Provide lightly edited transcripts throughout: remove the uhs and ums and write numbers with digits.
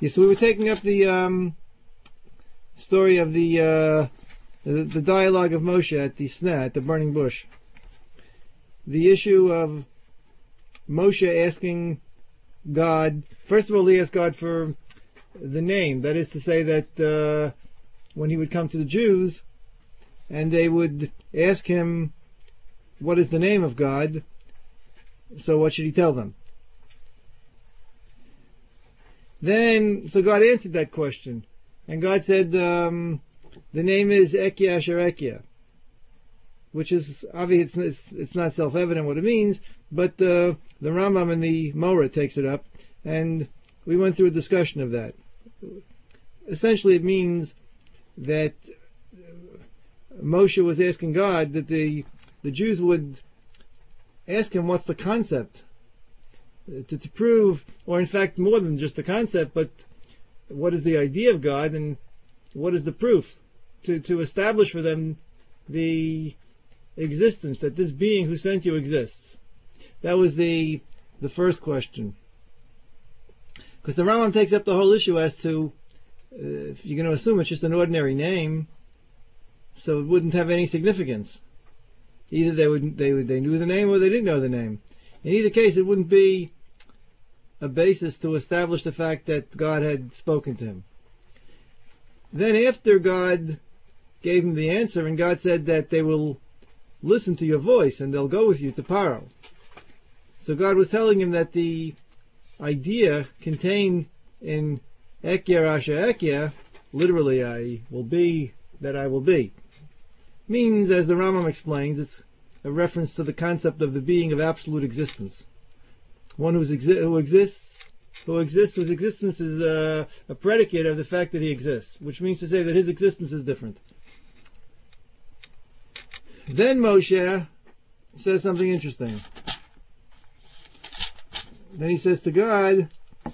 Yes, we were taking up the story of the dialogue of Moshe at the Sneh, at the burning bush. The issue of Moshe asking God, first of all, he asked God for the name. That is to say that when he would come to the Jews and they would ask him, what is the name of God? So what should he tell them? Then, so God answered that question. And God said, the name is Ekia Asher Ekia, which is obvious. It's not self-evident what it means, but the Rambam and the Morah takes it up, and we went through a discussion of that. Essentially, it means that Moshe was asking God that the Jews would ask him what's the concept, to prove, or in fact more than just the concept, but what is the idea of God and what is the proof, to establish for them the existence, that this being who sent you exists. That was the first question. Because the Rambam takes up the whole issue as to, if you're going to assume it's just an ordinary name, so it wouldn't have any significance. Either they knew the name or they didn't know the name. In either case, it wouldn't be a basis to establish the fact that God had spoken to him. Then after God gave him the answer, and God said that they will listen to your voice and they'll go with you to Paro. So God was telling him that the idea contained in Ekia Asher Ekia, literally I will be that I will be, means, as the Rambam explains, it's a reference to the concept of the being of absolute existence. One whose existence whose existence is a predicate of the fact that he exists, which means to say that his existence is different. Then Moshe says something interesting. Then he says to God,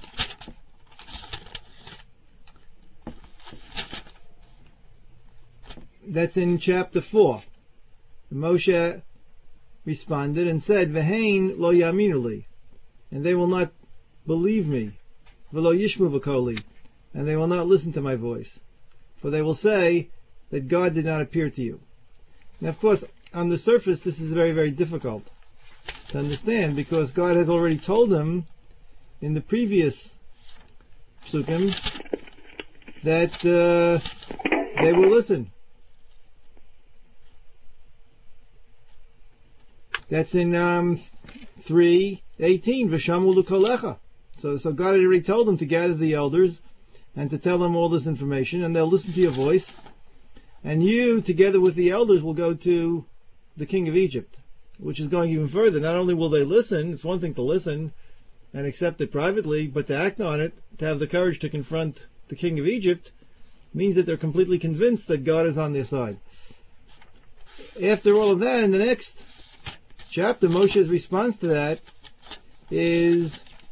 that's in chapter 4. Moshe responded and said, V'hein lo yaminu li, and they will not believe me, v'lo yishmu v'koli, and they will not listen to my voice, for they will say that God did not appear to you. Now, of course, on the surface, this is very, very difficult to understand, because God has already told them in the previous psukim that they will listen. That's in 3:18. V'shamu l'kolecha. So God had already told them to gather the elders and to tell them all this information, and they'll listen to your voice. And you, together with the elders, will go to the king of Egypt, which is going even further. Not only will they listen, it's one thing to listen and accept it privately, but to act on it, to have the courage to confront the king of Egypt, means that they're completely convinced that God is on their side. After all of that, in the next chapter, Moshe's response to that is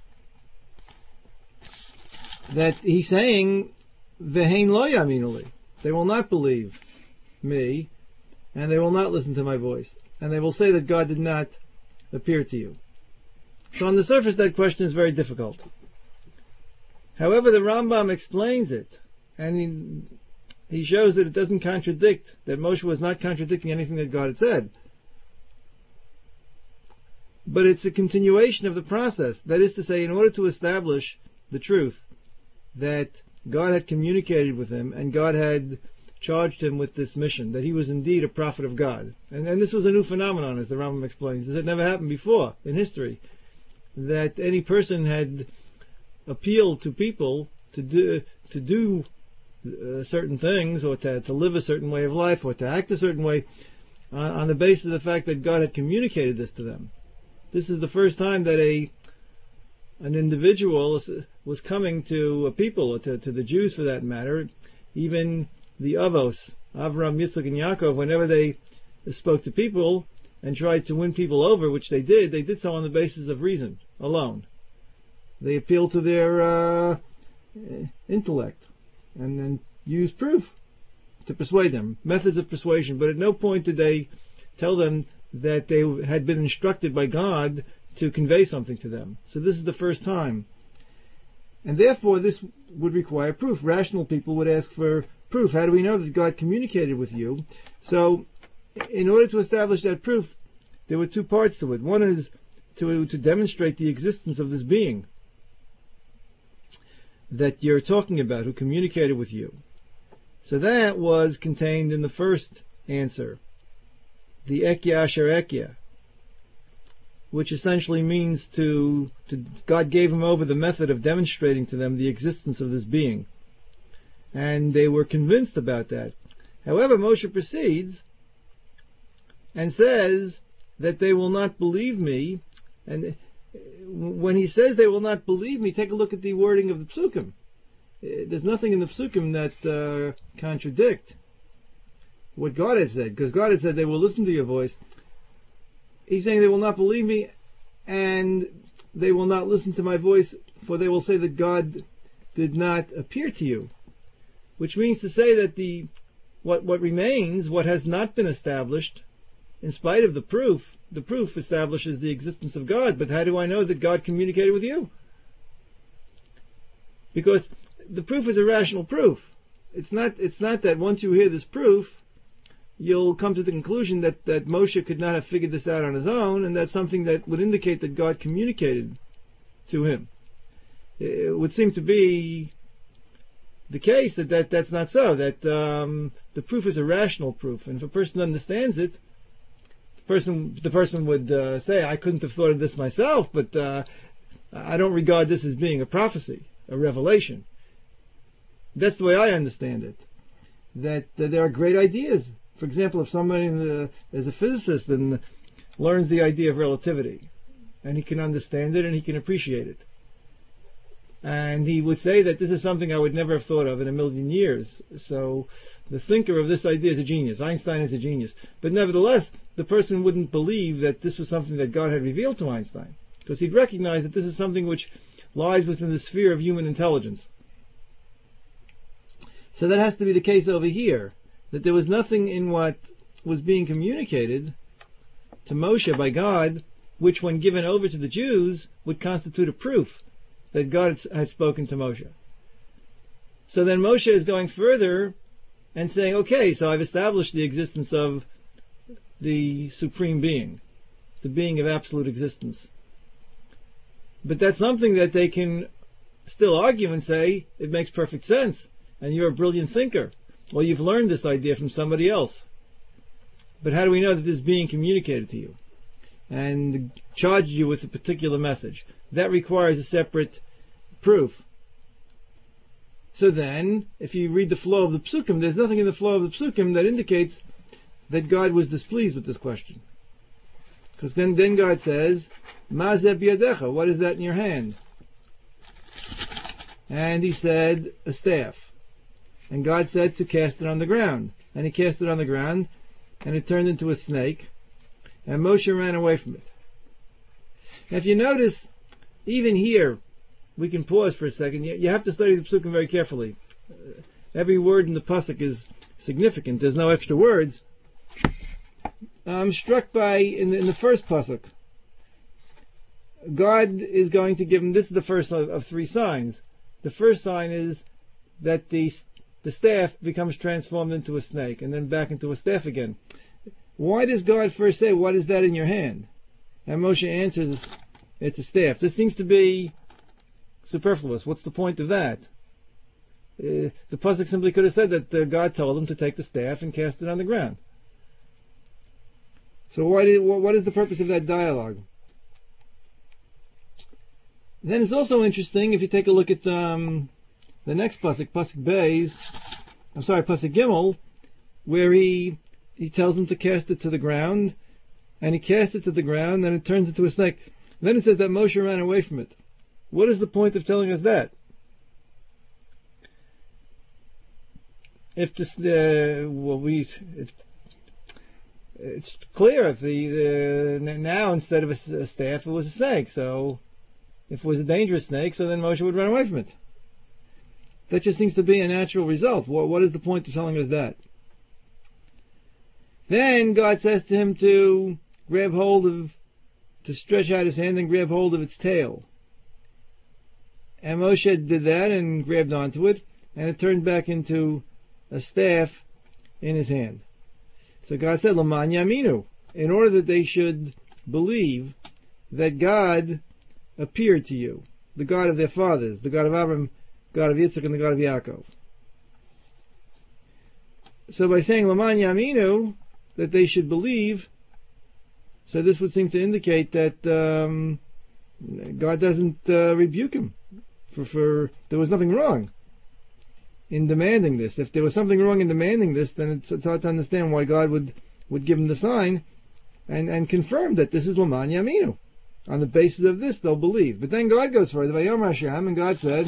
that he's saying, V'hein lo yaminu li, they will not believe me, and they will not listen to my voice, and they will say that God did not appear to you. So on the surface, that question is very difficult. However, the Rambam explains it, and he shows that it doesn't contradict, that Moshe was not contradicting anything that God had said. But it's a continuation of the process. That is to say, in order to establish the truth that God had communicated with him and God had charged him with this mission, that he was indeed a prophet of God. And this was a new phenomenon, as the Rambam explains. This had never happened before in history, that any person had appealed to people to do certain things, or to live a certain way of life, or to act a certain way on the basis of the fact that God had communicated this to them. This is the first time that an individual was coming to a people, or to the Jews for that matter, even the Avos, Avraham, Yitzchak, and Yaakov, whenever they spoke to people and tried to win people over, which they did so on the basis of reason alone. They appealed to their intellect and then used proof to persuade them, methods of persuasion, but at no point did they tell them that they had been instructed by God to convey something to them. So this is the first time. And therefore this would require proof. Rational people would ask for proof. How do we know that God communicated with you? So, in order to establish that proof, there were two parts to it. One is to demonstrate the existence of this being that you're talking about, who communicated with you. So that was contained in the first answer, the Ekya Asher Ekya, which essentially means to God gave him over the method of demonstrating to them the existence of this being. And they were convinced about that. However, Moshe proceeds and says that they will not believe me. And when he says they will not believe me, take a look at the wording of the Psukim. There's nothing in the Psukim that contradict what God had said, because God had said they will listen to your voice. He's saying they will not believe me, and they will not listen to my voice, for they will say that God did not appear to you. Which means to say that what remains, what has not been established, in spite of the proof establishes the existence of God. But how do I know that God communicated with you? Because the proof is a rational proof. It's not that once you hear this proof, you'll come to the conclusion that Moshe could not have figured this out on his own, and that's something that would indicate that God communicated to him. It would seem to be the case that's not so, that the proof is a rational proof, and if a person understands it, the person would say, I couldn't have thought of this myself, but I don't regard this as being a prophecy, a revelation. That's the way I understand it. That there are great ideas. For example, if somebody is a physicist and learns the idea of relativity, and he can understand it and he can appreciate it, and he would say that this is something I would never have thought of in a million years. So the thinker of this idea is a genius. Einstein is a genius. But nevertheless, the person wouldn't believe that this was something that God had revealed to Einstein, because he'd recognize that this is something which lies within the sphere of human intelligence. So that has to be the case over here, that there was nothing in what was being communicated to Moshe by God which, when given over to the Jews, would constitute a proof that God had spoken to Moshe. So then Moshe is going further and saying, okay, so I've established the existence of the Supreme Being, the being of absolute existence. But that's something that they can still argue and say, it makes perfect sense, and you're a brilliant thinker. Well, you've learned this idea from somebody else. But how do we know that this being communicated to you and charged you with a particular message? That requires a separate proof. So then, if you read the flow of the Psukim, there's nothing in the flow of the Psukim that indicates that God was displeased with this question. Because then God says, Ma zeh b'yadecha, what is that in your hand? And he said, a staff. And God said to cast it on the ground. And he cast it on the ground, and it turned into a snake, and Moshe ran away from it. Now if you notice, even here, we can pause for a second. You have to study the Psukim very carefully. Every word in the Pasuk is significant. There's no extra words. I'm struck by, in the first Pasuk, God is going to give him, this is the first of three signs. The first sign is that the staff becomes transformed into a snake, and then back into a staff again. Why does God first say, what is that in your hand? And Moshe answers, it's a staff. This seems to be superfluous. What's the point of that? The Pasuk simply could have said that God told him to take the staff and cast it on the ground. So what is the purpose of that dialogue? Then it's also interesting, if you take a look at the next Pasuk, Pasuk Gimel, where he tells him to cast it to the ground, and he casts it to the ground, and it turns into a snake. And then it says that Moshe ran away from it. What is the point of telling us that? If it's clear if now instead of a staff it was a snake. So if it was a dangerous snake, so then Moshe would run away from it. That just seems to be a natural result. What is the point of telling us that? Then God says to him to stretch out his hand and grab hold of its tail. And Moshe did that and grabbed onto it, and it turned back into a staff in his hand. So God said, L'man yaminu, in order that they should believe that God appeared to you, the God of their fathers, the God of Abraham, God of Yitzchak, and the God of Yaakov. So by saying L'man yaminu, that they should believe, so this would seem to indicate that God doesn't rebuke him for there was nothing wrong in demanding this. If there was something wrong in demanding this, then it's hard to understand why God would give him the sign and confirm that this is L'man yaminu. On the basis of this, they'll believe. But then God goes further. Vayomer Hashem, and God said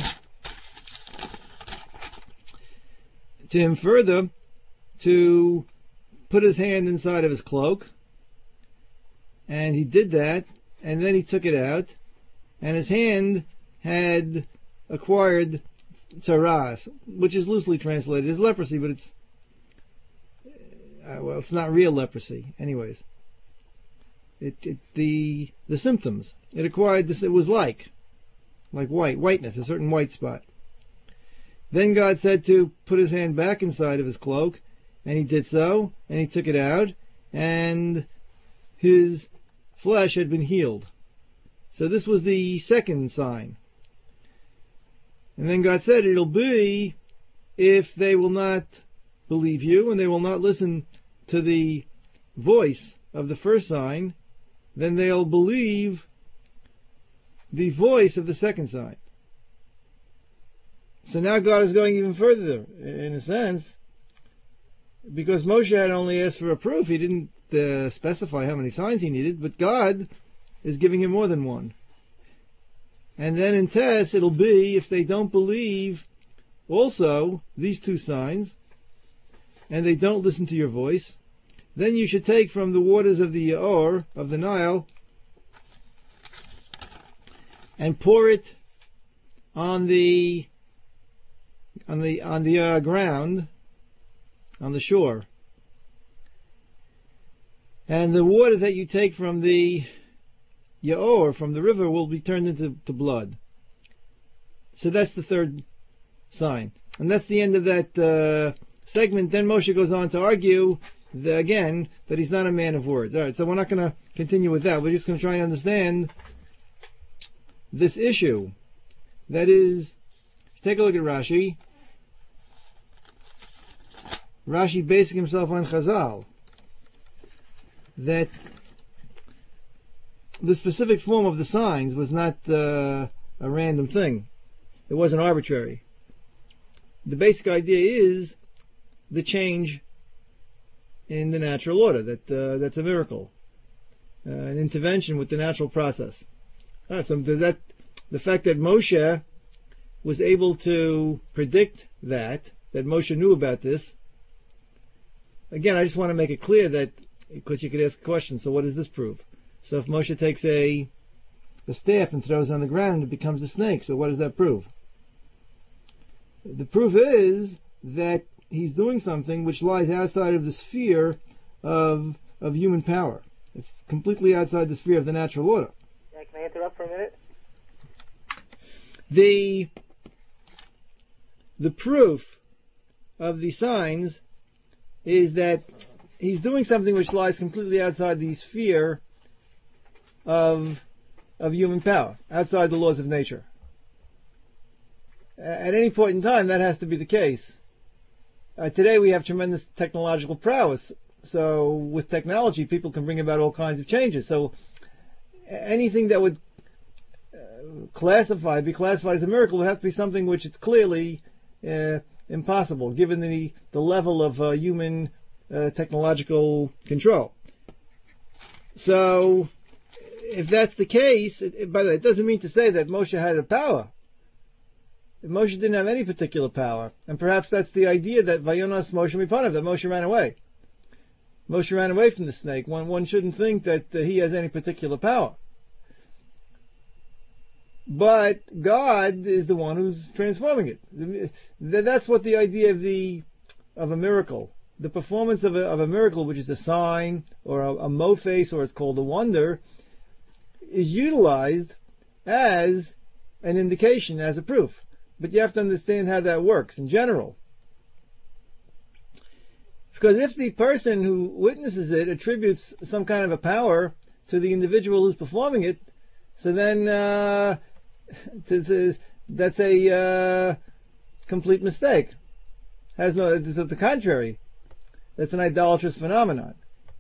to him further to put his hand inside of his cloak, and he did that, and then he took it out, and his hand had acquired tsaras, which is loosely translated as leprosy, but it's not real leprosy. Anyways, the symptoms it acquired, this, it was like whiteness, a certain white spot. Then God said to put his hand back inside of his cloak, and he did so, and he took it out, and his flesh had been healed. So this was the second sign. And then God said, it'll be if they will not believe you and they will not listen to the voice of the first sign, then they'll believe the voice of the second sign. So now God is going even further, in a sense, because Moshe had only asked for a proof. He didn't specify how many signs he needed, but God is giving him more than one. And then in Tess, it'll be if they don't believe also these two signs, and they don't listen to your voice, then you should take from the waters of the Yaor, of the Nile, and pour it on the ground, on the shore. And the water that you take from the Yaor, from the river, will be turned into blood. So that's the third sign. And that's the end of that segment. Then Moshe goes on to argue, again, that he's not a man of words. Alright, so we're not going to continue with that. We're just going to try and understand this issue. That is, take a look at Rashi. Rashi basing himself on Chazal, that the specific form of the signs was not a random thing. It wasn't arbitrary. The basic idea is the change in the natural order. That's a miracle, an intervention with the natural process. Right, so the fact that Moshe was able to predict that Moshe knew about this. Again, I just want to make it clear that, because you could ask a question, so what does this prove? So if Moshe takes a staff and throws it on the ground, it becomes a snake. So what does that prove? The proof is that he's doing something which lies outside of the sphere of human power. It's completely outside the sphere of the natural order. Yeah, can I interrupt for a minute? The proof of the signs is that he's doing something which lies completely outside the sphere of human power, outside the laws of nature. At any point in time, that has to be the case. Today we have tremendous technological prowess, so with technology people can bring about all kinds of changes. So anything that would be classified as a miracle would have to be something which is clearly impossible, given the level of human technological control. So if that's the case, by the way, it doesn't mean to say that Moshe had a power. Moshe didn't have any particular power, and perhaps that's the idea that Vayonas Moshe Mipanav, that Moshe ran away. Moshe ran away from the snake. One shouldn't think that he has any particular power. But God is the one who's transforming it. That's what the idea of a miracle, the performance of a miracle, which is a sign or a mofes, or it's called a wonder, is utilized as an indication as a proof. But you have to understand how that works in general. Because if the person who witnesses it attributes some kind of a power to the individual who's performing it, so then that's a complete mistake. It's the contrary. That's an idolatrous phenomenon.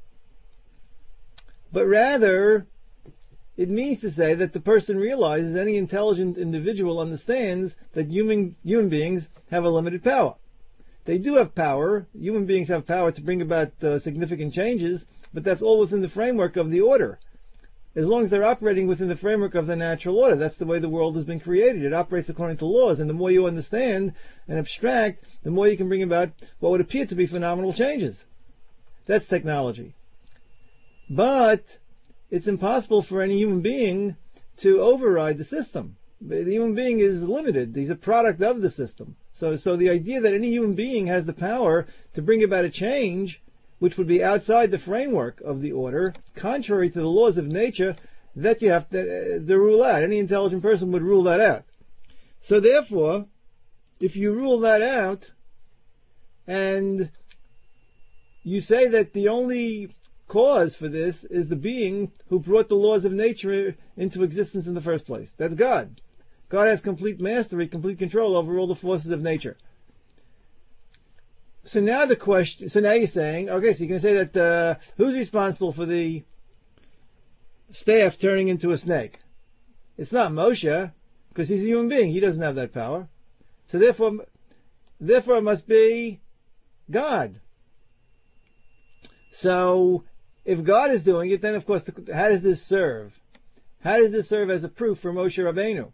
But rather, it means to say that the person realizes, any intelligent individual understands that human beings have a limited power. They do have power. Human beings have power to bring about significant changes, but that's all within the framework of the order. As long as they're operating within the framework of the natural order, that's the way the world has been created. It operates according to laws, and the more you understand and abstract, the more you can bring about what would appear to be phenomenal changes. That's technology. But it's impossible for any human being to override the system. The human being is limited. He's a product of the system. So the idea that any human being has the power to bring about a change which would be outside the framework of the order, contrary to the laws of nature, that you have to rule out. Any intelligent person would rule that out. So therefore, if you rule that out, and you say that the only cause for this is the being who brought the laws of nature into existence in the first place, that's God. God has complete mastery, complete control over all the forces of nature. So now you're saying, okay, so you can say that who's responsible for the staff turning into a snake? It's not Moshe, because he's a human being. He doesn't have that power. So therefore it must be God. So if God is doing it, then of course, how does this serve? How does this serve as a proof for Moshe Rabbeinu?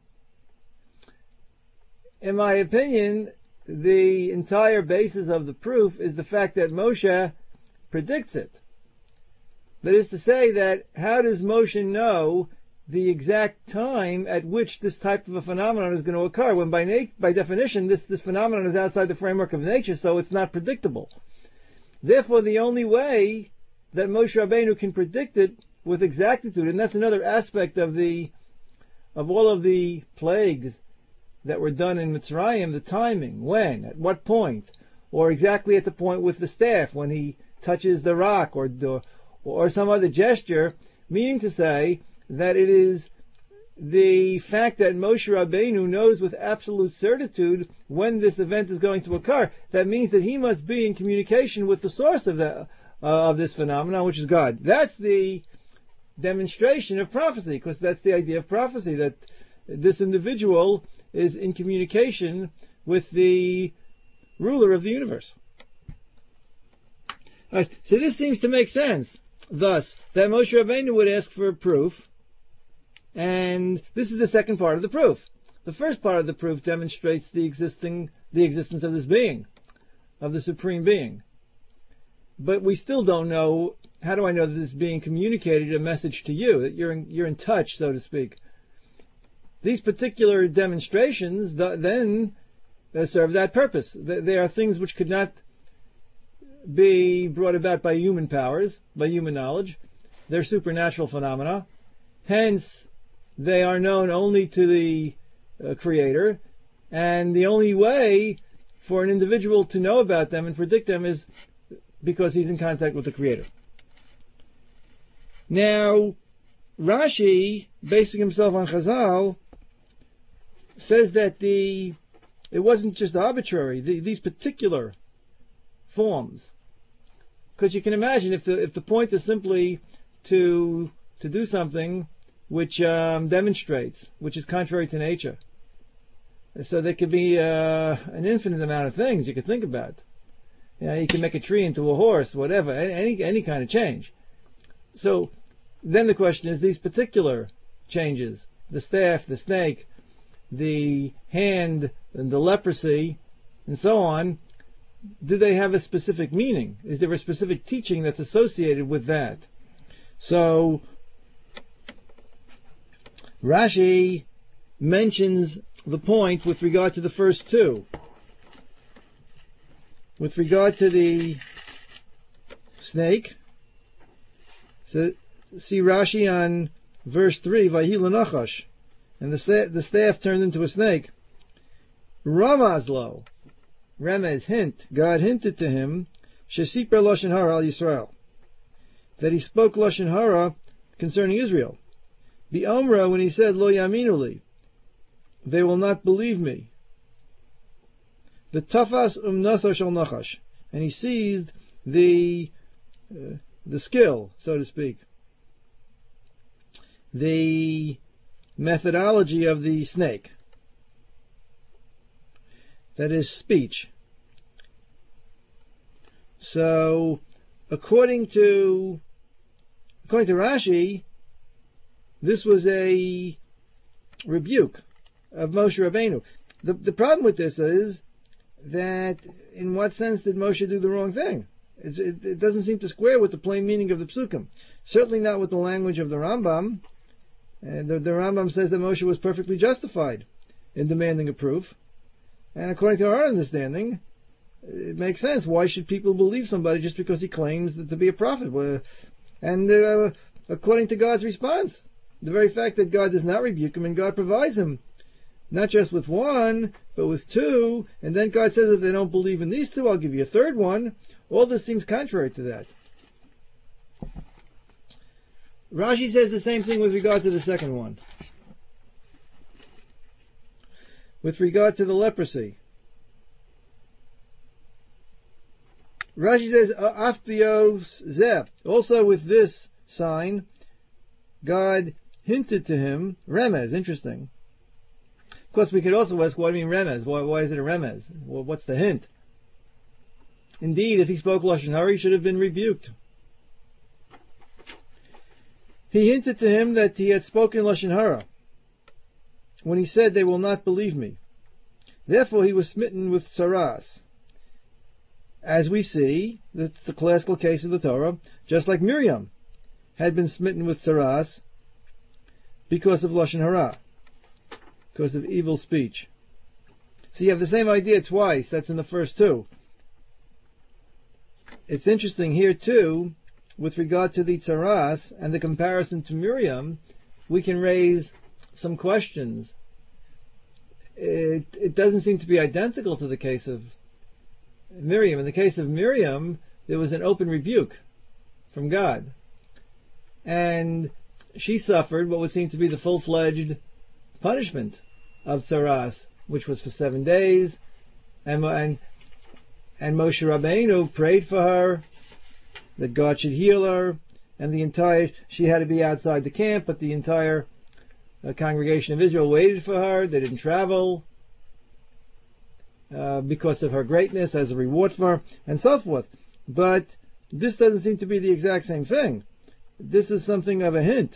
In my opinion, the entire basis of the proof is the fact that Moshe predicts it. That is to say that how does Moshe know the exact time at which this type of a phenomenon is going to occur, when by definition this phenomenon is outside the framework of nature, so it's not predictable. Therefore, the only way that Moshe Rabbeinu can predict it with exactitude, and that's another aspect of all of the plagues that were done in Mitzrayim, the timing, when, at what point, or exactly at the point with the staff, when he touches the rock, or some other gesture, meaning to say that it is the fact that Moshe Rabbeinu knows with absolute certitude when this event is going to occur. That means that he must be in communication with the source of this phenomenon, which is God. That's the demonstration of prophecy, because that's the idea of prophecy, that this individual is in communication with the ruler of the universe. Right, so this seems to make sense, thus, that Moshe Rabbeinu would ask for a proof, and this is the second part of the proof. The first part of the proof demonstrates the existence of this being, of the Supreme Being. But we still don't know, how do I know that this being communicated a message to you, that you're in touch, so to speak. These particular demonstrations then serve that purpose. They are things which could not be brought about by human powers, by human knowledge. They're supernatural phenomena. Hence, they are known only to the Creator, and the only way for an individual to know about them and predict them is because he's in contact with the Creator. Now, Rashi, basing himself on Chazal, says that it wasn't just arbitrary, these particular forms. Because you can imagine if the point is simply to do something which demonstrates, which is contrary to nature. So there could be an infinite amount of things you could think about. You can make a tree into a horse, whatever, any kind of change. So then the question is, these particular changes, the staff, the snake, the hand, and the leprosy, and so on, do they have a specific meaning? Is there a specific teaching that's associated with that? So Rashi mentions the point with regard to the first two. With regard to the snake, so see Rashi on verse 3, Vahi l'nachash, and the staff turned into a snake. Ramazlo, Remez, hint, God hinted to him, Shesiper Lashon Hara al Yisrael, that he spoke Lashon Hara concerning Israel. Bi'omra, when he said, Lo Yaminuli, they will not believe me. The Tafas Naso Shel Nachash, and he seized the skill, so to speak, the methodology of the snake, that is speech. So, according to Rashi, this was a rebuke of Moshe Rabbeinu. The problem with this is that in what sense did Moshe do the wrong thing? It doesn't seem to square with the plain meaning of the psukim. Certainly not with the language of the Rambam. The Rambam says that Moshe was perfectly justified in demanding a proof. And according to our understanding, it makes sense. Why should people believe somebody just because he claims to be a prophet? And according to God's response, the very fact that God does not rebuke him and God provides him not just with one, but with two, and then God says if they don't believe in these two, I'll give you a third one. All this seems contrary to that. Rashi says the same thing with regard to the second one. With regard to the leprosy. Rashi says, Afbios Zeh. Also with this sign, God hinted to him, Remez, interesting. Of course, we could also ask, what do you mean Remez? Why is it a Remez? Well, what's the hint? Indeed, if he spoke Lashon Hara, he should have been rebuked. He hinted to him that he had spoken Lashon Hara when he said, they will not believe me. Therefore, he was smitten with tsaras. As we see, that's the classical case of the Torah, just like Miriam had been smitten with tsaras because of Lashon Hara, because of evil speech. So you have the same idea twice. That's in the first two. It's interesting here too, with regard to the tsaras and the comparison to Miriam, we can raise some questions. It doesn't seem to be identical to the case of Miriam. In the case of Miriam, there was an open rebuke from God. And she suffered what would seem to be the full-fledged punishment of tsaras, which was for 7 days. And Moshe Rabbeinu prayed for her, that God should heal her, and she had to be outside the camp, but the entire congregation of Israel waited for her. They didn't travel because of her greatness as a reward for her, and so forth. But this doesn't seem to be the exact same thing. This is something of a hint.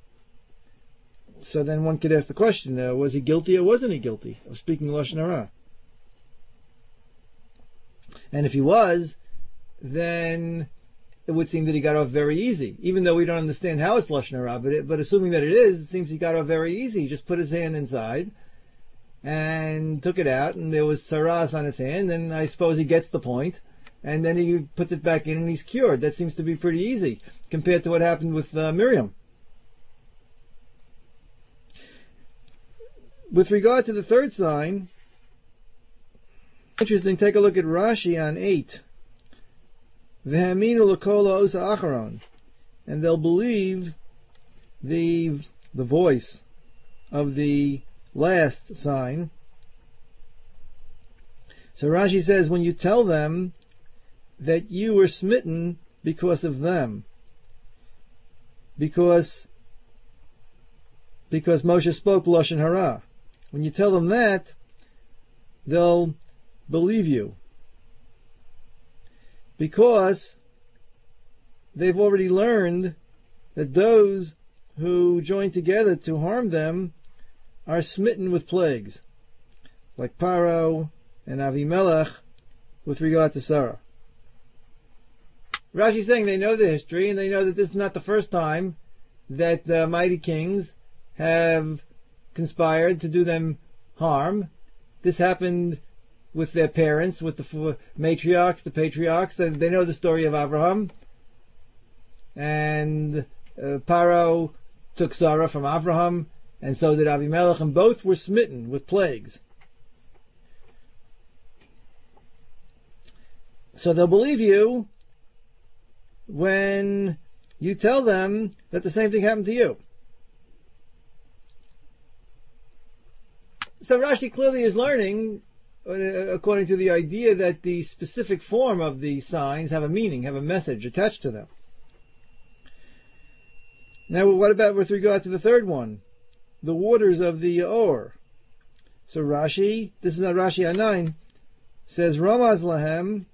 So then one could ask the question, was he guilty or wasn't he guilty of speaking Lashon Hara? And if he was, then it would seem that he got off very easy, even though we don't understand how it's Lashon Hara, but assuming that it is, it seems he got off very easy. He just put his hand inside and took it out, and there was tsaras on his hand, and I suppose he gets the point, and then he puts it back in and he's cured. That seems to be pretty easy compared to what happened with Miriam. With regard to the third sign, interesting, take a look at Rashi on 8. V'haminu l'kol ha'osa acharon, and they'll believe the voice of the last sign. So Rashi says, when you tell them that you were smitten because of them, because Moshe spoke Lashon Hara, when you tell them that, they'll believe you, because they've already learned that those who join together to harm them are smitten with plagues, like Paro and Avimelech with regard to Sarah. Rashi is saying they know the history, and they know that this is not the first time that the mighty kings have conspired to do them harm. This happened with their parents, with the matriarchs, the patriarchs. They know the story of Abraham. And Paro took Sarah from Abraham, and so did Avimelech, and both were smitten with plagues. So they'll believe you when you tell them that the same thing happened to you. So Rashi clearly is learning, according to the idea, that the specific form of the signs have a meaning, have a message attached to them. Now, what about with regard to the third one? The waters of the Or. So Rashi, this is not Rashi A9, says, Ramaz Lahem,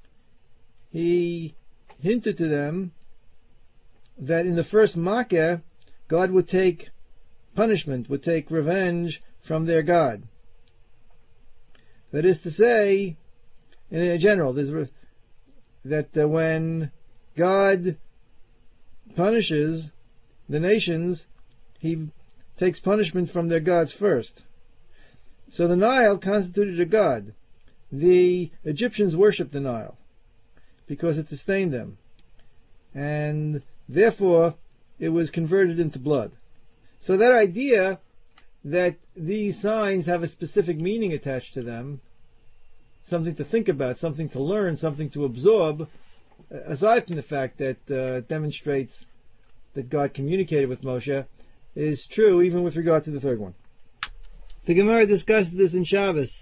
he hinted to them that in the first Makkah, God would take punishment, would take revenge from their God. That is to say, in general, that when God punishes the nations, He takes punishment from their gods first. So the Nile constituted a god. The Egyptians worshipped the Nile because it sustained them, and therefore it was converted into blood. So that idea that these signs have a specific meaning attached to them, something to think about, something to learn, something to absorb, aside from the fact that it demonstrates that God communicated with Moshe, is true even with regard to the third one. The Gemara discussed this in Shabbos,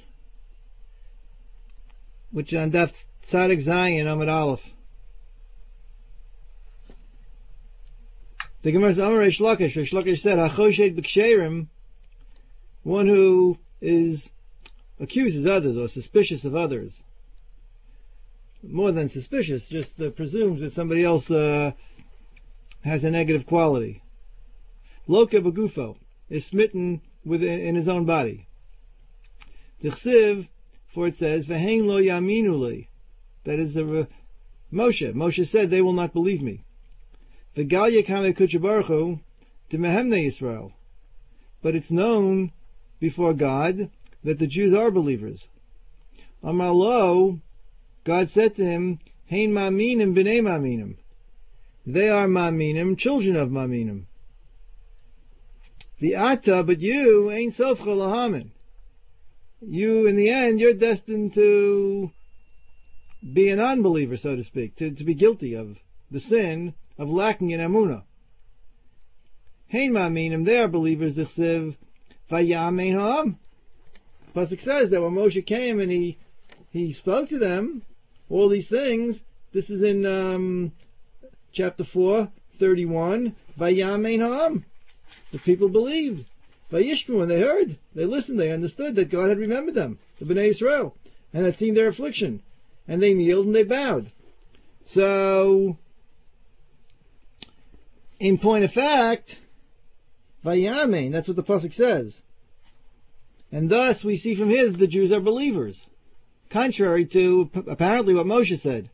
which on Daf Tzadik Zayin Amud Aleph. The Gemara says, Amar Reish Lakish said, HaChoshed b'ksherim, one who accuses others or suspicious of others. More than suspicious, just presumes that somebody else has a negative quality. Loka b'gufo, is smitten in his own body. Tichsiv, for it says, V'hein lo yaminu li, that is Moshe. Moshe said, they will not believe me. V'gal yekame kutsha baruch hu, t'mehemne Yisrael. But it's known before God that the Jews are believers. Amar lo, God said to him, Hein ma'minim b'nei ma'minim. They are ma'minim, children of ma'minim. The ata, but you, ein sofcha lahamin. You, in the end, you're destined to be an unbeliever, so to speak, to be guilty of the sin of lacking in emunah. Hein ma'minim, they are believers, d'chsev, vayamein ha'am. Pasuk says that when Moshe came and he spoke to them, all these things, this is in chapter 4, 31, vayamein ha'am. The people believed. Vayishmu, when they heard, they listened, they understood that God had remembered them, the Bnei Israel, and had seen their affliction. And they kneeled and they bowed. So, in point of fact, Vayamein, that's what the pasuk says. And thus we see from here that the Jews are believers, contrary to apparently what Moshe said.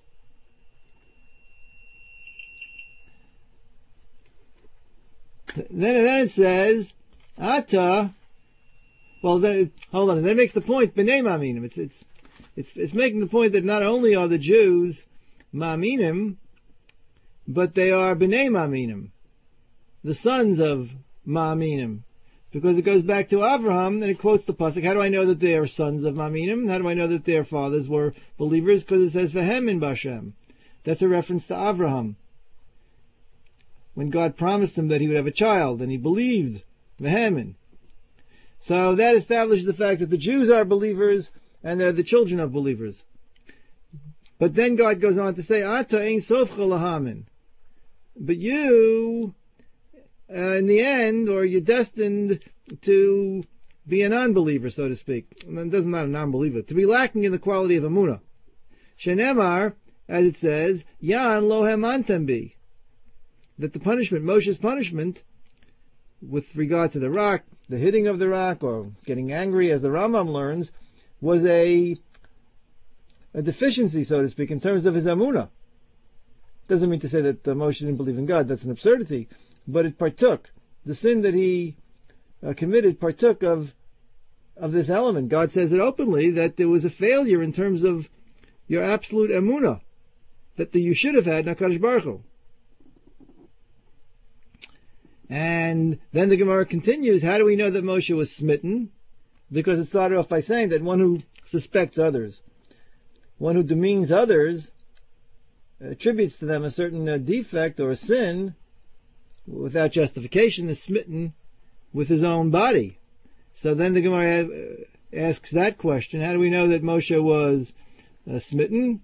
Then it says, Ata, well, hold on, that makes the point, B'nei Ma'aminim. It's making the point that not only are the Jews Ma'aminim, but they are B'nei Ma'aminim, the sons of Ma'aminim. Because it goes back to Avraham, and it quotes the pasuk. How do I know that they are sons of Ma'aminim? How do I know that their fathers were believers? Because it says, V'hem in Bashem. That's a reference to Avraham, when God promised him that he would have a child, and he believed, Vehemin. So that establishes the fact that the Jews are believers, and they're the children of believers. But then God goes on to say, Ata ein sofcha lahamin. But you, in the end, or you're destined to be a non-believer, so to speak. And it doesn't matter, non-believer. To be lacking in the quality of emunah. Shenemar, as it says, Yan lohem antem bi. That the punishment, Moshe's punishment, with regard to the rock, the hitting of the rock, or getting angry, as the Rambam learns, was a deficiency, so to speak, in terms of his emunah. Doesn't mean to say that Moshe didn't believe in God, that's an absurdity, but it partook. The sin that he committed partook of this element. God says it openly, that there was a failure in terms of your absolute emunah, that you should have had in HaKadosh Baruch Hu. And then the Gemara continues, how do we know that Moshe was smitten? Because it started off by saying that one who suspects others, one who demeans others, attributes to them a certain defect or a sin, without justification, is smitten with his own body. So then the Gemara asks that question, how do we know that Moshe was smitten?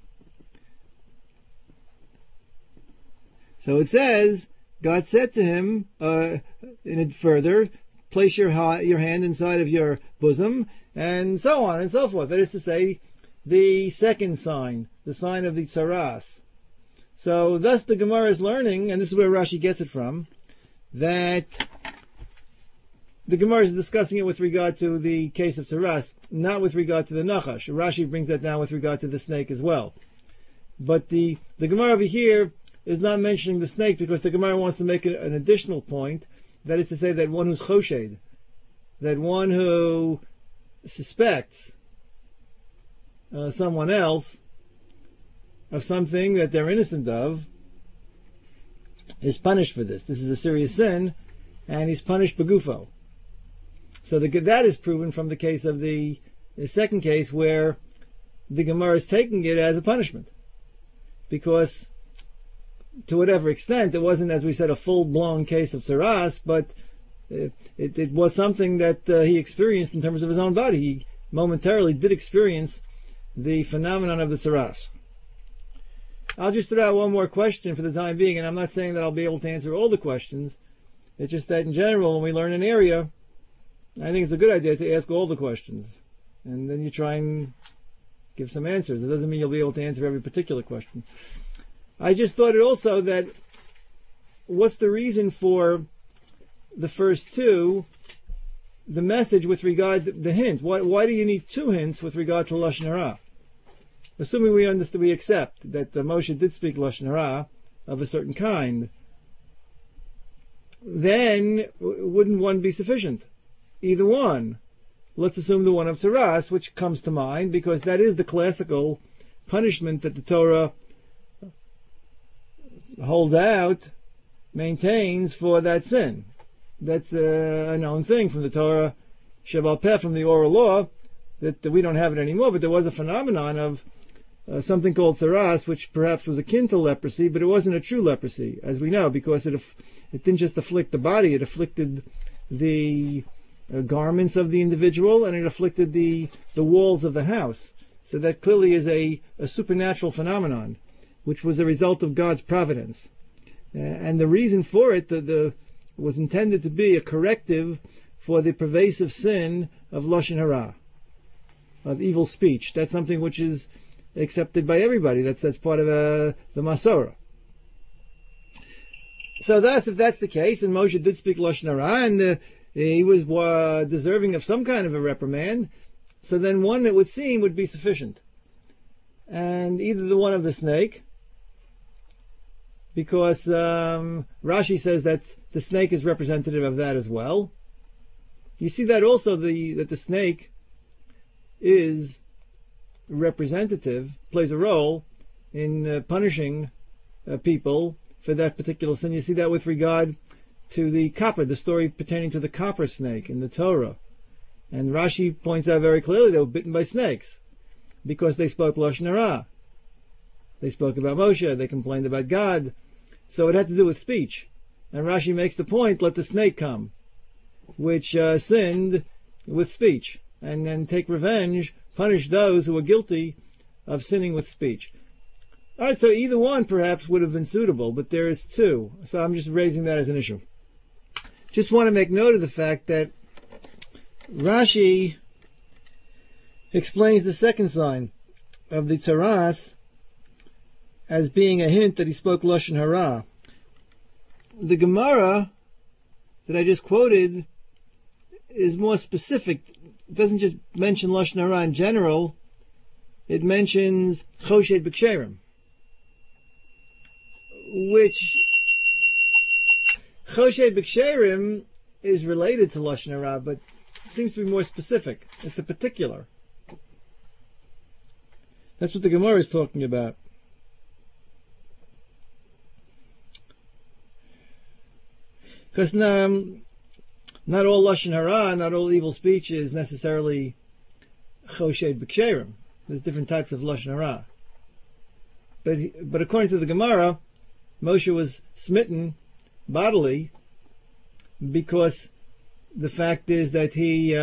So it says, God said to him, in it further, place your hand inside of your bosom, and so on and so forth. That is to say, the second sign, the sign of the tsaras. So thus the Gemara is learning, and this is where Rashi gets it from, that the Gemara is discussing it with regard to the case of tsaras, not with regard to the nachash. Rashi brings that down with regard to the snake as well. But the Gemara over here is not mentioning the snake because the Gemara wants to make an additional point, that is to say that one who's choshed, that one who suspects someone else of something that they're innocent of, is punished for this. This is a serious sin, and he's punished begufo. So that is proven from the case of the second case, where the Gemara is taking it as a punishment, because to whatever extent, it wasn't, as we said, a full-blown case of tsaras, but it was something that he experienced in terms of his own body. He momentarily did experience the phenomenon of the tsaras. I'll just throw out one more question for the time being, and I'm not saying that I'll be able to answer all the questions. It's just that in general, when we learn an area, I think it's a good idea to ask all the questions, and then you try and give some answers. It doesn't mean you'll be able to answer every particular question. I just thought it also that, what's the reason for the first two, the message with regard to the hint? Why do you need two hints with regard to Lashon Hara? Assuming we accept that Moshe did speak Lashon Hara of a certain kind, then wouldn't one be sufficient? Either one. Let's assume the one of tsaras, which comes to mind, because that is the classical punishment that the Torah holds out, maintains for that sin. That's a known thing from the Torah Sheval Peh, from the oral law, that we don't have it anymore, but there was a phenomenon of something called tsaras, which perhaps was akin to leprosy, but it wasn't a true leprosy, as we know, because it didn't just afflict the body, it afflicted the garments of the individual, and it afflicted the walls of the house. So that clearly is a supernatural phenomenon, which was a result of God's providence. And the reason for it was intended to be a corrective for the pervasive sin of Lashon Hara, of evil speech. That's something which is accepted by everybody. That's part of the Masorah. So if that's the case, and Moshe did speak Lashon Hara, and he was deserving of some kind of a reprimand, so then one, it would seem, would be sufficient. And either the one of the snake, because Rashi says that the snake is representative of that as well. You see that also that the snake is representative, plays a role in punishing people for that particular sin. You see that with regard to the copper, the story pertaining to the copper snake in the Torah. And Rashi points out very clearly they were bitten by snakes because they spoke Lashon Hara. They spoke about Moshe, they complained about God. So it had to do with speech. And Rashi makes the point, let the snake come, which sinned with speech, and then take revenge, punish those who were guilty of sinning with speech. Alright, so either one perhaps would have been suitable, but there is two. So I'm just raising that as an issue. Just want to make note of the fact that Rashi explains the second sign of the tsaras as being a hint that he spoke Lashon Hara. The Gemara that I just quoted is more specific. It doesn't just mention Lashon Hara in general. It mentions Choshed B'Ksherim, which Choshed B'Ksherim is related to Lashon Hara, but seems to be more specific. It's a particular. That's what the Gemara is talking about. Because not all lashon hara, not all evil speech is necessarily choshed b'ksherim. There's different types of lashon hara. But according to the Gemara, Moshe was smitten bodily because the fact is that he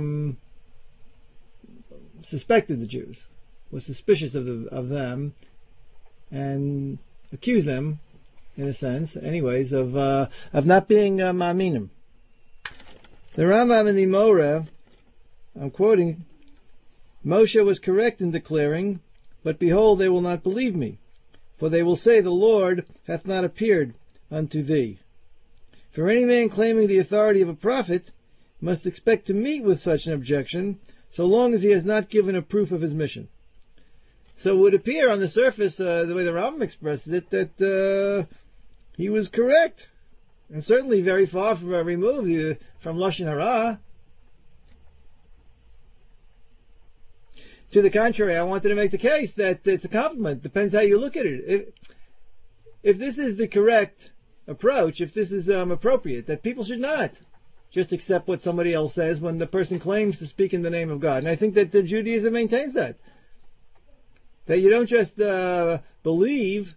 suspected the Jews, was suspicious of them, and accused them, in a sense, anyways, of not being ma'aminim. The Rambam in the Moreh, I'm quoting, Moshe was correct in declaring, but behold, they will not believe me, for they will say, the Lord hath not appeared unto thee. For any man claiming the authority of a prophet must expect to meet with such an objection, so long as he has not given a proof of his mission. So it would appear on the surface, the way the Rambam expresses it, that he was correct, and certainly very far from removed from lashon hara. To the contrary, I wanted to make the case that it's a compliment. Depends how you look at it. If this is the correct approach, if this is appropriate, that people should not just accept what somebody else says when the person claims to speak in the name of God. And I think that the Judaism maintains that. That you don't just believe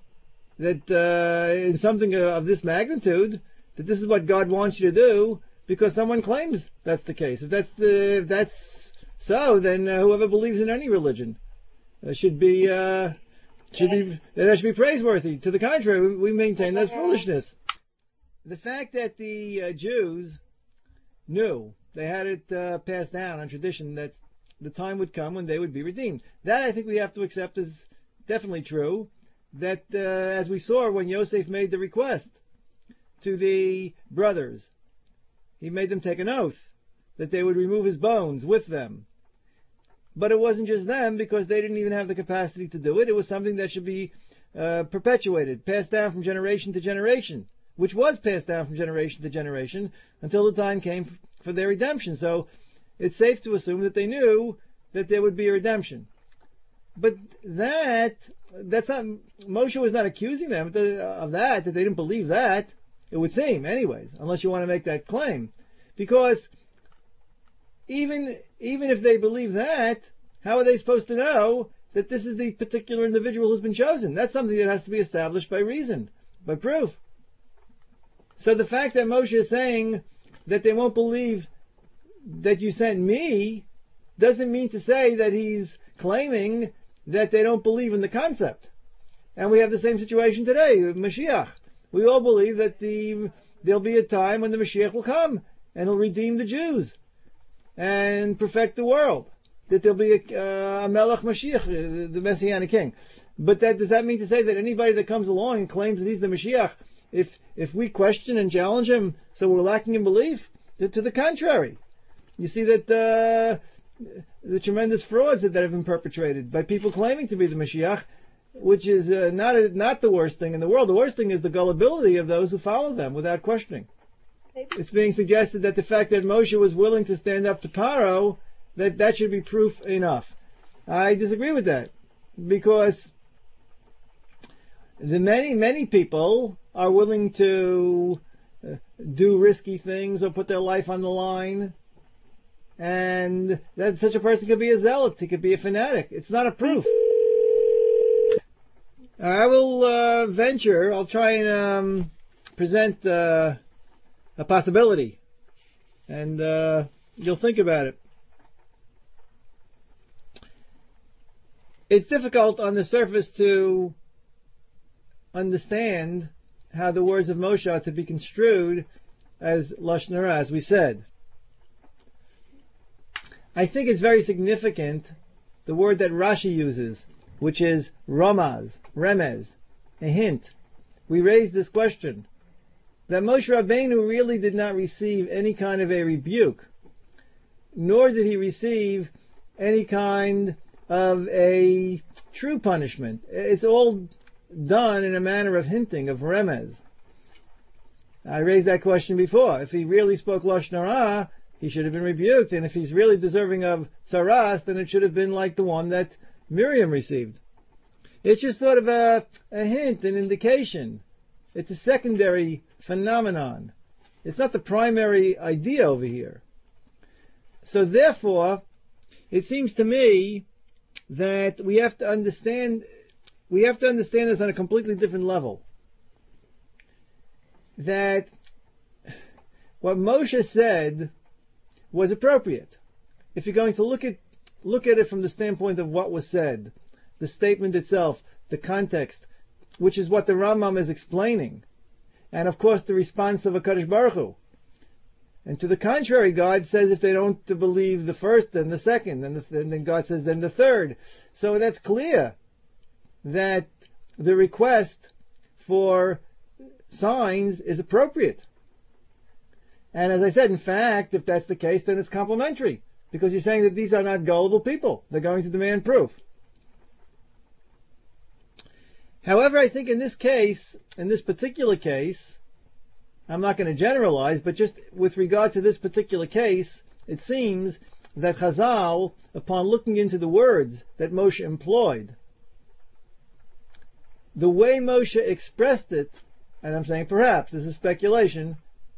that in something of this magnitude, that this is what God wants you to do, because someone claims that's the case. If that's so, then whoever believes in any religion that should be praiseworthy. To the contrary, we maintain that's foolishness. The fact that the Jews knew, they had it passed down on tradition that the time would come when they would be redeemed. That I think we have to accept as definitely true. That as we saw when Yosef made the request to the brothers, he made them take an oath that they would remove his bones with them. But it wasn't just them, because they didn't even have the capacity to do it. It was something that should be perpetuated, passed down from generation to generation, which was passed down from generation to generation until the time came for their redemption. So it's safe to assume that they knew that there would be a redemption. But that's not, Moshe was not accusing them of that they didn't believe that, it would seem, anyways, unless you want to make that claim. Because even if they believe that, how are they supposed to know that this is the particular individual who's been chosen? That's something that has to be established by reason, by proof. So the fact that Moshe is saying that they won't believe that you sent me doesn't mean to say that he's claiming that they don't believe in the concept. And we have the same situation today with Mashiach. We all believe that there'll be a time when the Mashiach will come and he'll redeem the Jews and perfect the world. That there'll be a Melech Mashiach, the Messianic King. But does that mean to say that anybody that comes along and claims that he's the Mashiach, if we question and challenge him, so we're lacking in belief? To the contrary. You see that the tremendous frauds that have been perpetrated by people claiming to be the Mashiach, which is not the worst thing in the world. The worst thing is the gullibility of those who follow them without questioning. It's being suggested that the fact that Moshe was willing to stand up to Paro, that should be proof enough. I disagree with that, because the many people are willing to do risky things or put their life on the line, and that such a person could be a zealot, he could be a fanatic. It's not a proof. I will venture, I'll try and present a possibility, and you'll think about it. It's difficult on the surface to understand how the words of Moshe are to be construed as lashon hara, as we said. I think it's very significant, the word that Rashi uses, which is remez, a hint. We raised this question, that Moshe Rabbeinu really did not receive any kind of a rebuke, nor did he receive any kind of a true punishment. It's all done in a manner of hinting, of remez. I raised that question before. If he really spoke lashon hara, he should have been rebuked, and if he's really deserving of tsaras, then it should have been like the one that Miriam received. It's just sort of a hint, an indication. It's a secondary phenomenon. It's not the primary idea over here. So therefore, it seems to me that we have to understand this on a completely different level. That what Moshe said was appropriate. If you're going to look at it from the standpoint of what was said, the statement itself, the context, which is what the Rambam is explaining, and of course the response of HaKadosh Baruch Hu. And to the contrary, God says if they don't believe the first, then the second, and then God says then the third. So that's clear that the request for signs is appropriate. And as I said, in fact, if that's the case, then it's complementary, because you're saying that these are not gullible people. They're going to demand proof. However, I think in this particular case, I'm not going to generalize, but just with regard to this particular case, it seems that Chazal, upon looking into the words that Moshe employed, the way Moshe expressed it, and I'm saying perhaps, this is speculation,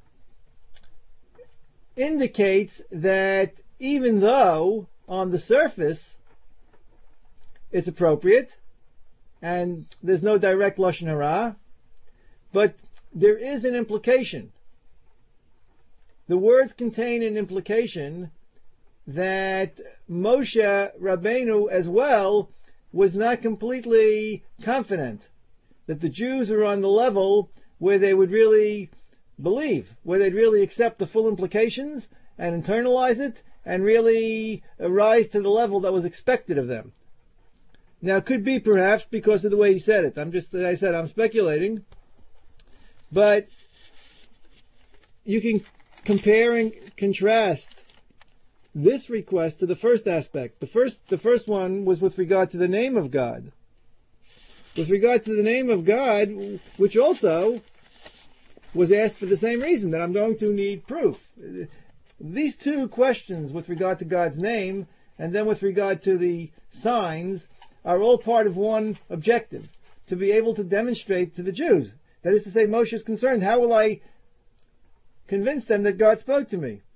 indicates that even though on the surface it's appropriate and there's no direct Lashon Hara, but there is an implication. The words contain an implication that Moshe Rabbeinu as well was not completely confident that the Jews are on the level where they would really believe, where they'd really accept the full implications and internalize it and really rise to the level that was expected of them. Now, it could be perhaps because of the way he said it. I'm speculating. But you can compare and contrast this request to the first aspect. The first one was with regard to the name of God. With regard to the name of God, which also was asked for the same reason, that I'm going to need proof. These two questions with regard to God's name and then with regard to the signs are all part of one objective, to be able to demonstrate to the Jews. That is to say, Moshe is concerned, how will I convince them that God spoke to me?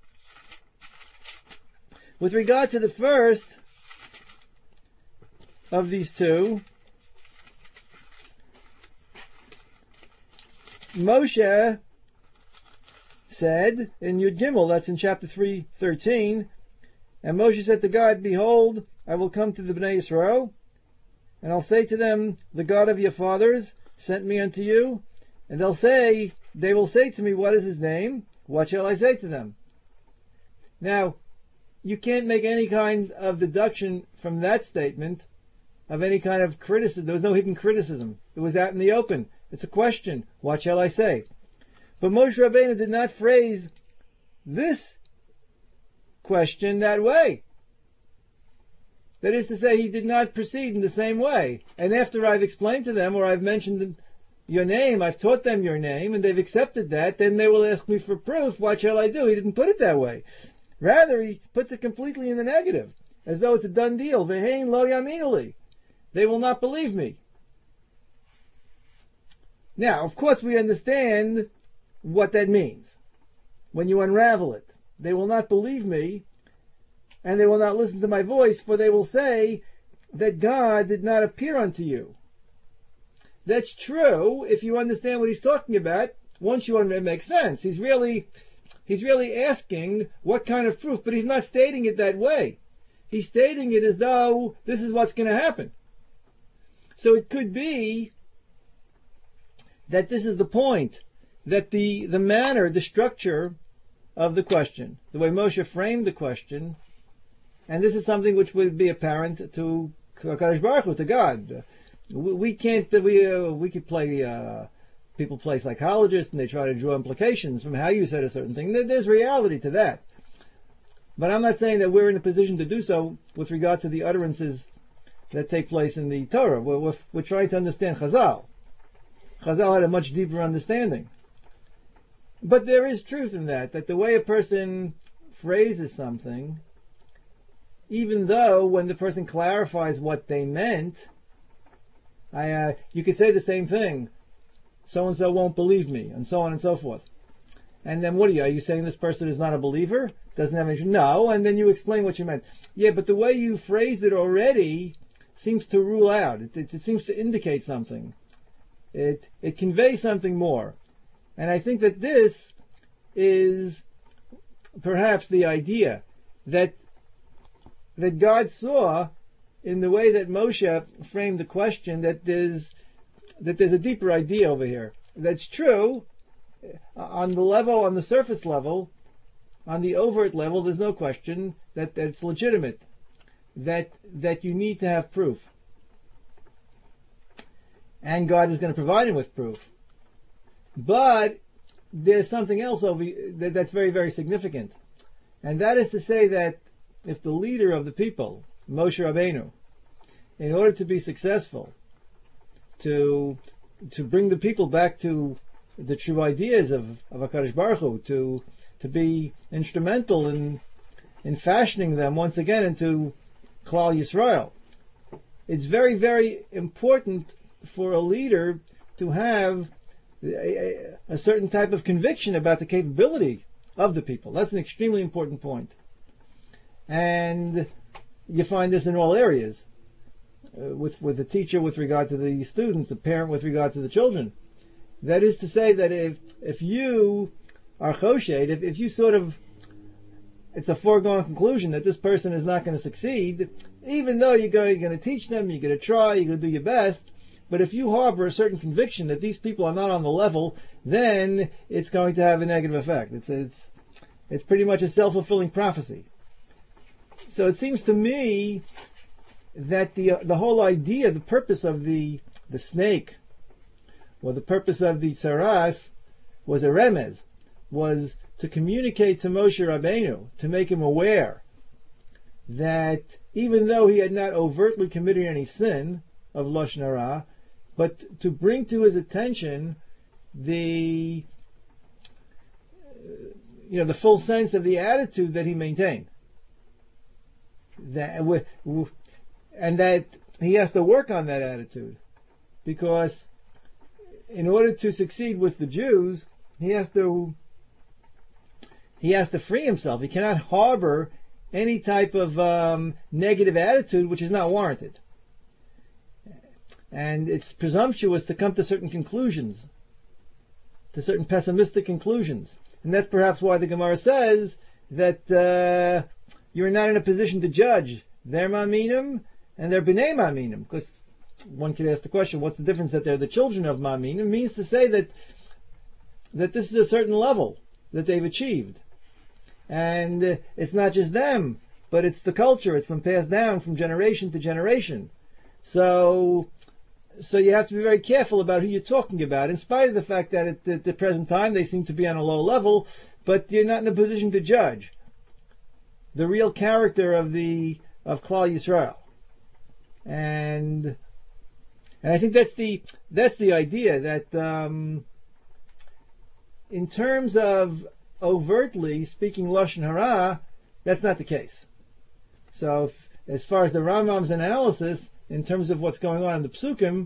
With regard to the first of these two, Moshe said in Yud Gimel, that's in chapter 3:13, and Moshe said to God, behold, I will come to the Bnei Yisrael, and I'll say to them, the God of your fathers sent me unto you, and they will say to me, what is his name? What shall I say to them? Now, you can't make any kind of deduction from that statement of any kind of criticism. There was no hidden criticism. It was out in the open. It's a question. What shall I say? But Moshe Rabbeinu did not phrase this question that way. That is to say, he did not proceed in the same way. And after I've explained to them, or I've mentioned your name, I've taught them your name, and they've accepted that, then they will ask me for proof. What shall I do? He didn't put it that way. Rather, he puts it completely in the negative, as though it's a done deal. Ve'hein lo yaminu li. They will not believe me. Now, of course, we understand what that means when you unravel it. They will not believe me, and they will not listen to my voice, for they will say that God did not appear unto you. That's true if you understand what he's talking about. Once you understand, it makes sense. He's really asking what kind of proof, but he's not stating it that way. He's stating it as though this is what's going to happen. So it could be that this is the point, that the manner, the structure of the question, the way Moshe framed the question, and this is something which would be apparent to HaKadosh Baruch Hu, to God. We could play, people play psychologists and they try to draw implications from how you said a certain thing. There's reality to that. But I'm not saying that we're in a position to do so with regard to the utterances that take place in the Torah. We're trying to understand Chazal. Chazal had a much deeper understanding. But there is truth in that the way a person phrases something, even though when the person clarifies what they meant, you could say the same thing. So-and-so won't believe me, and so on and so forth. And then what are you saying this person is not a believer? Doesn't have any... No, and then you explain what you meant. Yeah, but the way you phrased it already seems to rule out. It seems to indicate something. It conveys something more. And I think that this is perhaps the idea that God saw in the way that Moshe framed the question that there's a deeper idea over here. That's true. On the surface level, on the overt level, there's no question that it's legitimate, that you need to have proof. And God is going to provide him with proof. But there's something else that's very, very significant. And that is to say that if the leader of the people, Moshe Rabbeinu, in order to be successful, to bring the people back to the true ideas of HaKadosh Baruch Hu, to be instrumental in fashioning them once again into Klal Yisrael. It's very, very important for a leader to have a certain type of conviction about the capability of the people. That's an extremely important point. And you find this in all areas. With the teacher with regard to the students, the parent with regard to the children. That is to say that if you are choshed, if you sort of, it's a foregone conclusion that this person is not going to succeed, even though you're going to teach them, you're going to try, you're going to do your best, but if you harbor a certain conviction that these people are not on the level, then it's going to have a negative effect. It's pretty much a self-fulfilling prophecy. So it seems to me that the whole idea, the purpose of the snake, or the purpose of the tsaras, was a remez, was to communicate to Moshe Rabbeinu, to make him aware that even though he had not overtly committed any sin of Lashon Hara, but to bring to his attention the full sense of the attitude that he maintained. And that he has to work on that attitude, because in order to succeed with the Jews, he has to free himself. He cannot harbor any type of negative attitude which is not warranted. And it's presumptuous to come to certain conclusions, to certain pessimistic conclusions. And that's perhaps why the Gemara says that you're not in a position to judge their ma'aminim and their b'nei ma'aminim. Because one could ask the question, what's the difference that they're the children of ma'aminim? It means to say that this is a certain level that they've achieved. And it's not just them, but it's the culture. It's been passed down from generation to generation. So you have to be very careful about who you're talking about, in spite of the fact that at the present time they seem to be on a low level, but you're not in a position to judge the real character of Klal Yisrael. And I think that's the idea, that in terms of overtly speaking Lashon Hara, that's not the case. So as far as the Rambam's analysis, in terms of what's going on in the Psukim,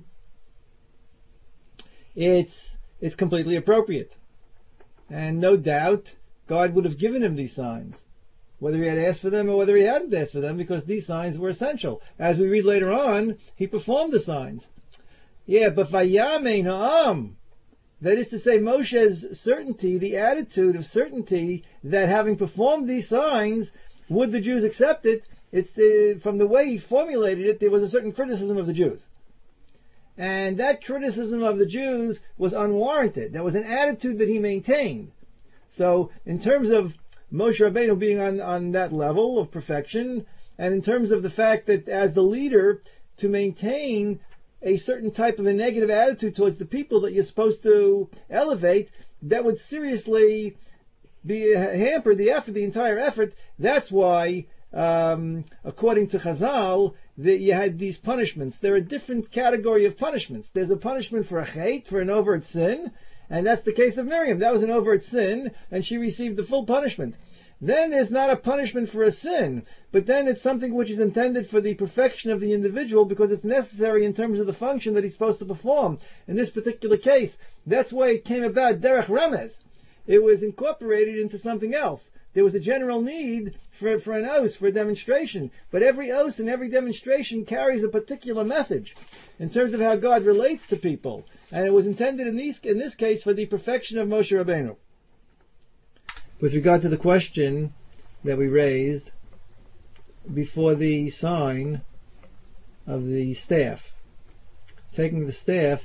it's completely appropriate. And no doubt, God would have given him these signs, whether he had asked for them or whether he hadn't asked for them, because these signs were essential. As we read later on, he performed the signs. Yeah, but Vayamein Ha'am, that is to say, Moshe's certainty, the attitude of certainty that having performed these signs, would the Jews accept it? It's from the way he formulated it, there was a certain criticism of the Jews. And that criticism of the Jews was unwarranted. That was an attitude that he maintained. So, in terms of Moshe Rabbeinu being on that level of perfection, and in terms of the fact that as the leader, to maintain a certain type of a negative attitude towards the people that you're supposed to elevate, that would seriously hamper the entire effort. That's why, according to Chazal, that you had these punishments. There are different category of punishments. There's a punishment for a chait, for an overt sin, and that's the case of Miriam. That was an overt sin, and she received the full punishment. Then there's not a punishment for a sin, but then it's something which is intended for the perfection of the individual, because it's necessary in terms of the function that he's supposed to perform. In this particular case, that's why it came about derech remez. it was incorporated into something else. There was a general need for an os, for a demonstration. But every os and every demonstration carries a particular message in terms of how God relates to people. And it was intended in this case for the perfection of Moshe Rabbeinu. With regard to the question that we raised before the sign of the staff, taking the staff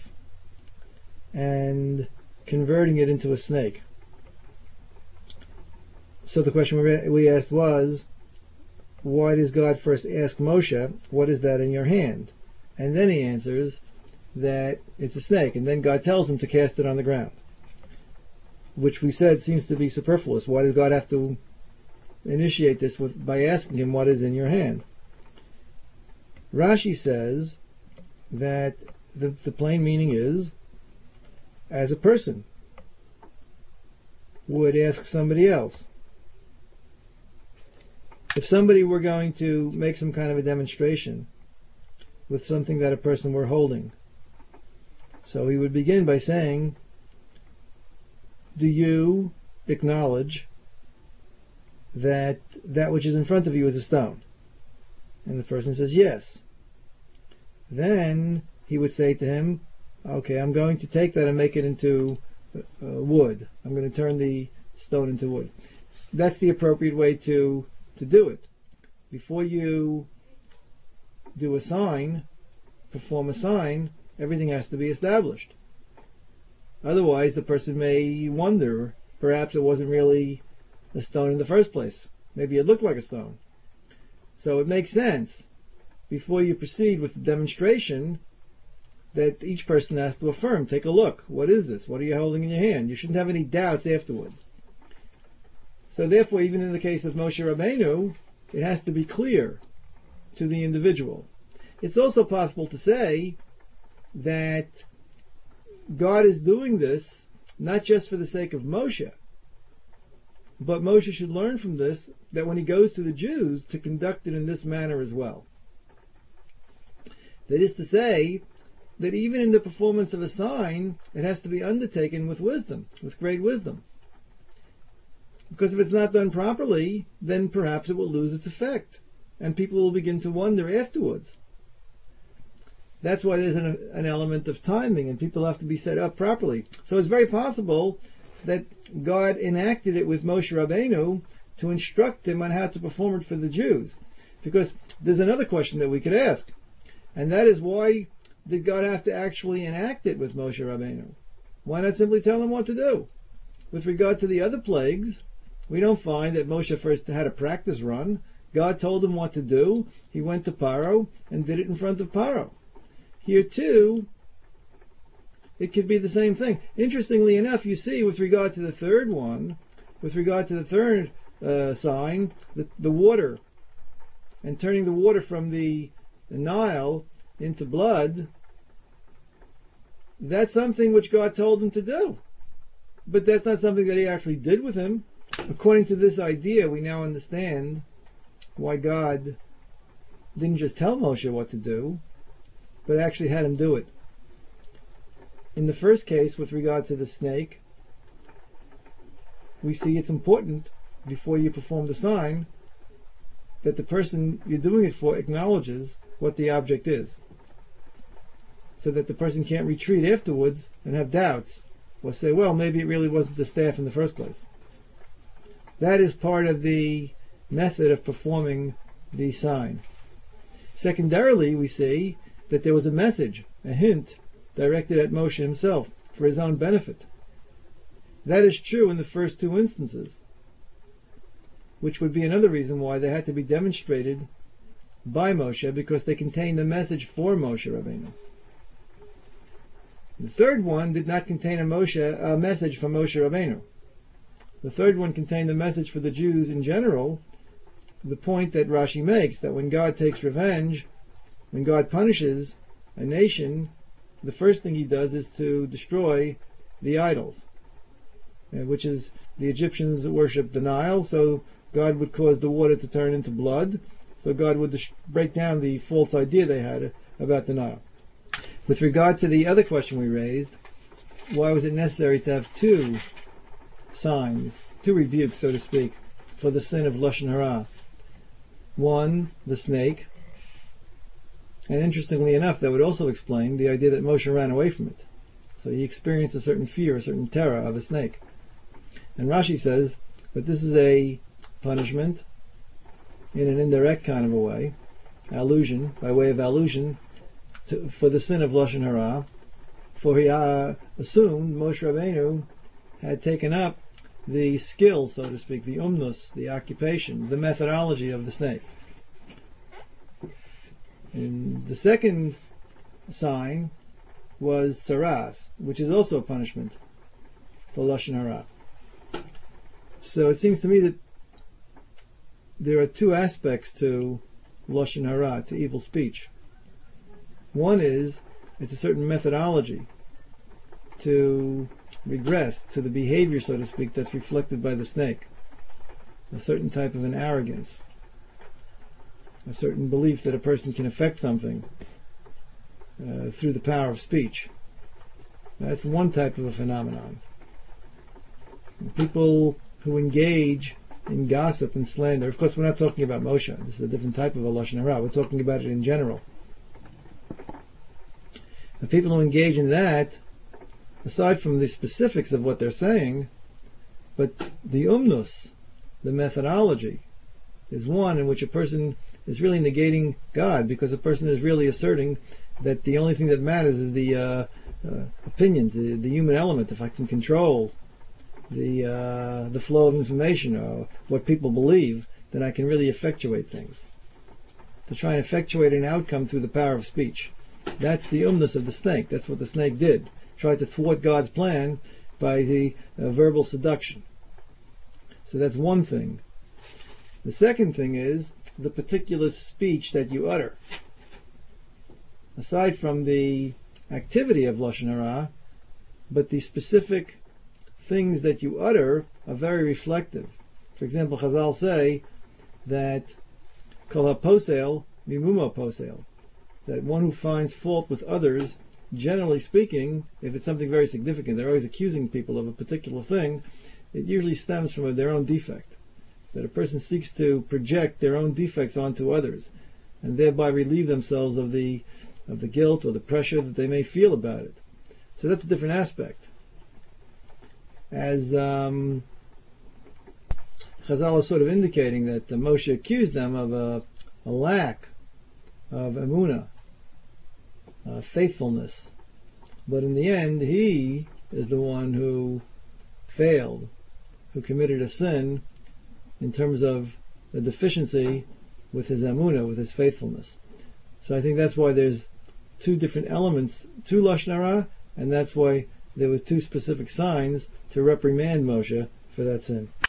and converting it into a snake. So the question we asked was, why does God first ask Moshe, what is that in your hand? And then he answers that it's a snake, and then God tells him to cast it on the ground, which we said seems to be superfluous. Why does God have to initiate this by asking him what is in your hand? Rashi says that the plain meaning is, as a person would ask somebody else. If somebody were going to make some kind of a demonstration with something that a person were holding, so he would begin by saying, do you acknowledge that which is in front of you is a stone? And the person says yes. Then he would say to him, okay, I'm going to take that and make it into wood. I'm going to turn the stone into wood. That's the appropriate way to do it. Before you do a sign, perform a sign, everything has to be established. Otherwise, the person may wonder, perhaps it wasn't really a stone in the first place. Maybe it looked like a stone. So it makes sense, before you proceed with the demonstration, that each person has to affirm, take a look, what is this? What are you holding in your hand? You shouldn't have any doubts afterwards. So therefore, even in the case of Moshe Rabbeinu, it has to be clear to the individual. It's also possible to say that God is doing this not just for the sake of Moshe, but Moshe should learn from this that when he goes to the Jews, to conduct it in this manner as well. That is to say, that even in the performance of a sign, it has to be undertaken with wisdom, with great wisdom. Because if it's not done properly, then perhaps it will lose its effect, and people will begin to wonder afterwards. That's why there's an element of timing, and people have to be set up properly. So it's very possible that God enacted it with Moshe Rabbeinu to instruct him on how to perform it for the Jews. Because there's another question that we could ask, and that is, why did God have to actually enact it with Moshe Rabbeinu? Why not simply tell him what to do? With regard to the other plagues, we don't find that Moshe first had a practice run. God told him what to do. He went to Paro and did it in front of Paro. Here too, it could be the same thing. Interestingly enough, you see, with regard to the third one, with regard to the third sign, the water, and turning the water from the Nile into blood, that's something which God told him to do. But that's not something that he actually did with him. According to this idea, we now understand why God didn't just tell Moshe what to do, but actually had him do it. In the first case, with regard to the snake, we see it's important, before you perform the sign, that the person you're doing it for acknowledges what the object is, so that the person can't retreat afterwards and have doubts, or say, well, maybe it really wasn't the staff in the first place. That is part of the method of performing the sign. Secondarily, we see that there was a message, a hint, directed at Moshe himself, for his own benefit. That is true in the first two instances, which would be another reason why they had to be demonstrated by Moshe, because they contain the message for Moshe Rabbeinu. The third one did not contain a message for Moshe Rabbeinu. The third one contained the message for the Jews in general, the point that Rashi makes, that when God takes revenge, when God punishes a nation, the first thing he does is to destroy the idols, which is, the Egyptians worshipped the Nile, so God would cause the water to turn into blood, so God would break down the false idea they had about the Nile. With regard to the other question we raised, why was it necessary to have two signs, two rebukes, so to speak, for the sin of Lashon Hara. One, the snake, and interestingly enough, that would also explain the idea that Moshe ran away from it. So he experienced a certain fear, a certain terror of a snake. And Rashi says that this is a punishment in an indirect kind of a way, allusion, by way of allusion, for the sin of Lashon Hara, for he assumed Moshe Rabbeinu had taken up the skill, so to speak, the umnus, the occupation, the methodology of the snake. And the second sign was saras, which is also a punishment for Lashon Hara. So it seems to me that there are two aspects to Lashon Hara, to evil speech. One is, it's a certain methodology to regress to the behavior, so to speak, that's reflected by the snake. A certain type of an arrogance. A certain belief that a person can affect something through the power of speech. That's one type of a phenomenon. People who engage in gossip and slander, of course we're not talking about Moshe, this is a different type of a Lashon Hara, we're talking about it in general. The people who engage in that, aside from the specifics of what they're saying, but the umnus, the methodology, is one in which a person is really negating God, because a person is really asserting that the only thing that matters is the opinions, the human element. If I can control the flow of information or what people believe, then I can really effectuate things. To try and effectuate an outcome through the power of speech. That's the umnus of the snake. That's what the snake did. Tried to thwart God's plan by the verbal seduction. So that's one thing. The second thing is the particular speech that you utter. Aside from the activity of Lashon Hara, but the specific things that you utter are very reflective. For example, Chazal say that Kol HaPosel Mimumo Posel, that one who finds fault with others, generally speaking, if it's something very significant, they're always accusing people of a particular thing, it usually stems from their own defect. That a person seeks to project their own defects onto others, and thereby relieve themselves of the guilt or the pressure that they may feel about it. So that's a different aspect. As Chazal is sort of indicating that Moshe accused them of a lack of emunah, faithfulness. But in the end, he is the one who failed, who committed a sin in terms of the deficiency with his emunah, with his faithfulness. So I think that's why there's two different elements to Lashon Hara, and that's why there were two specific signs to reprimand Moshe for that sin.